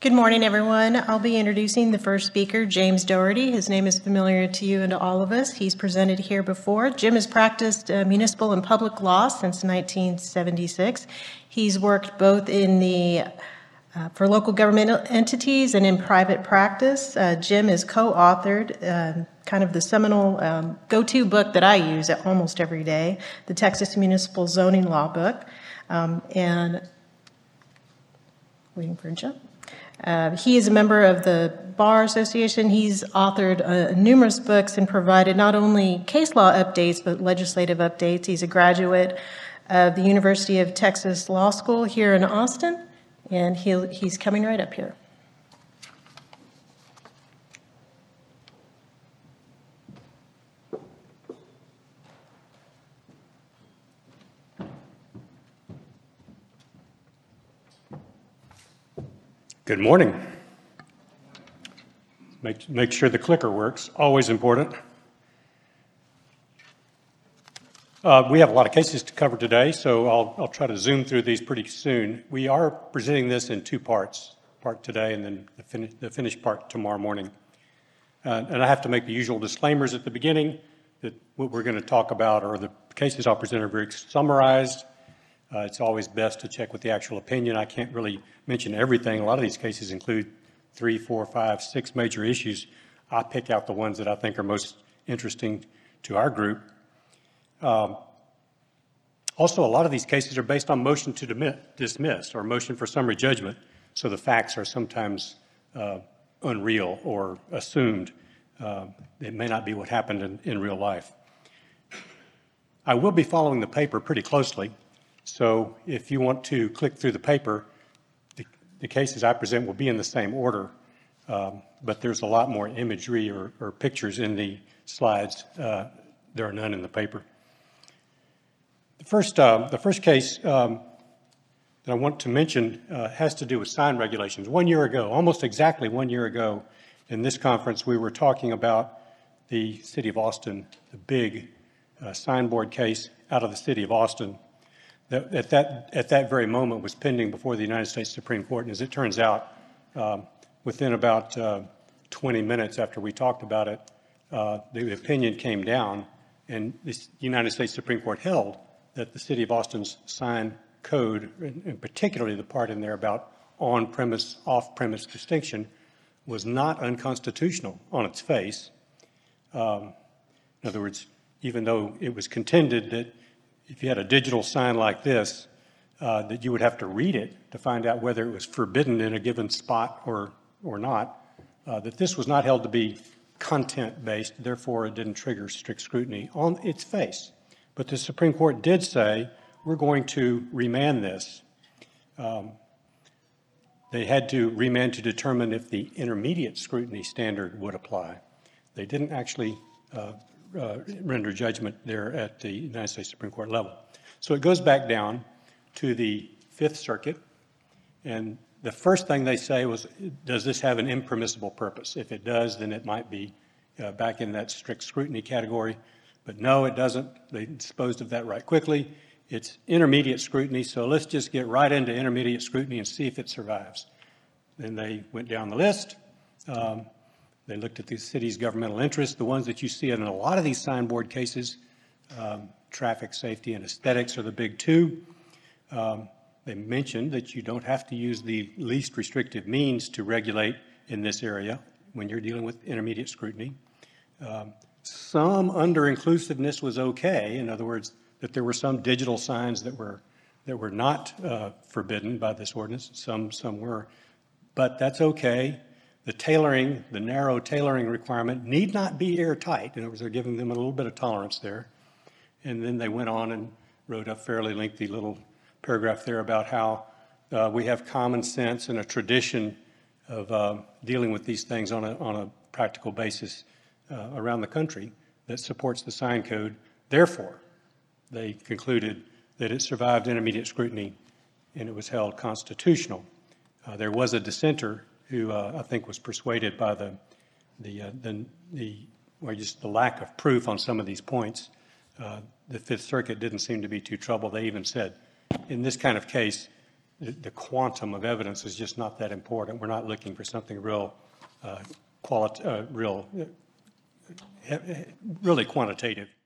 Good morning, everyone. I'll be introducing the first speaker, James Doherty. His name is familiar to you and to all of us. He's presented here before. Jim has practiced municipal and public law since 1976. He's worked both in the for local government entities and in private practice. Jim has co-authored kind of the seminal go-to book that I use almost every day, the Texas Municipal Zoning Law book. And waiting for a jump. He is a member of the Bar Association. He's authored numerous books and provided not only case law updates, but legislative updates. He's a graduate of the University of Texas Law School here in Austin, and he's coming right up here. Good morning. Make sure the clicker works, always important. We have a lot of cases to cover today, so I'll try to zoom through these pretty soon. We are presenting this in two parts, part today and then the finished part tomorrow morning. And I have to make the usual disclaimers at the beginning that what we're going to talk about or the cases I'll present are very summarized. It's always best to check with the actual opinion. I can't really mention everything. A lot of these cases include 3, 4, 5, 6 major issues. I pick out the ones that I think are most interesting to our group. Also, a lot of these cases are based on motion to dismiss or motion for summary judgment, so the facts are sometimes unreal or assumed. It may not be what happened in real life. I will be following the paper pretty closely. So if you want to click through the paper, the cases I present will be in the same order, but there's a lot more imagery or pictures in the slides. There are none in the paper. The first case that I want to mention has to do with sign regulations. 1 year ago, almost exactly 1 year ago, in this conference, we were talking about the City of Austin, the big signboard case out of the City of Austin. At that very moment was pending before the United States Supreme Court. And as it turns out, within about 20 minutes after we talked about it, the opinion came down, and the United States Supreme Court held that the City of Austin's sign code, and particularly the part in there about on-premise, off-premise distinction, was not unconstitutional on its face. In other words, even though it was contended that if you had a digital sign like this, that you would have to read it to find out whether it was forbidden in a given spot or not, that this was not held to be content-based, therefore it didn't trigger strict scrutiny on its face. But the Supreme Court did say, we're going to remand this. They had to remand to determine if the intermediate scrutiny standard would apply. They didn't actually render judgment there at the United States Supreme Court level. So it goes back down to the Fifth Circuit, and the first thing they say was, does this have an impermissible purpose? If it does, then it might be back in that strict scrutiny category. But no, it doesn't. They disposed of that right quickly. It's intermediate scrutiny, so let's just get right into intermediate scrutiny and see if it survives. Then they went down the list. They looked at the city's governmental interests, the ones that you see in a lot of these signboard cases. Traffic safety and aesthetics are the big two. They mentioned that you don't have to use the least restrictive means to regulate in this area when you're dealing with intermediate scrutiny. Some under-inclusiveness was okay. In other words, that there were some digital signs that were not forbidden by this ordinance. Some were, but that's okay. The tailoring, the narrow tailoring requirement need not be airtight. In other words, they're giving them a little bit of tolerance there. And then they went on and wrote a fairly lengthy little paragraph there about how we have common sense and a tradition of dealing with these things on a practical basis around the country that supports the sign code. Therefore, they concluded that it survived intermediate scrutiny and it was held constitutional. There was a dissenter who I think was persuaded by just the lack of proof on some of these points. The Fifth Circuit didn't seem to be too troubled. They even said, in this kind of case, the quantum of evidence is just not that important. We're not looking for something really quantitative.